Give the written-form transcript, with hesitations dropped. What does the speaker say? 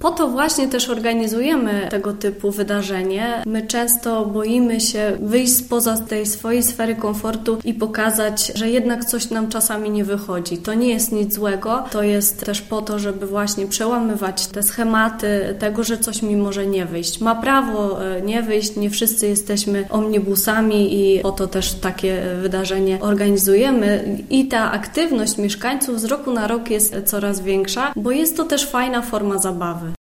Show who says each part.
Speaker 1: Po to właśnie też organizujemy tego typu wydarzenie. My często boimy się wyjść spoza tej swojej sfery komfortu i pokazać, że jednak coś nam czasami nie wychodzi. To nie jest nic złego, to jest też po to, żeby właśnie przełamywać te schematy tego, że coś mi może nie wyjść. Ma prawo nie wyjść, nie wszyscy jesteśmy omnibusami i po to też takie wydarzenie organizujemy i ta aktywność mieszkańców z roku na rok jest coraz większa, bo jest to też fajna forma zabawy.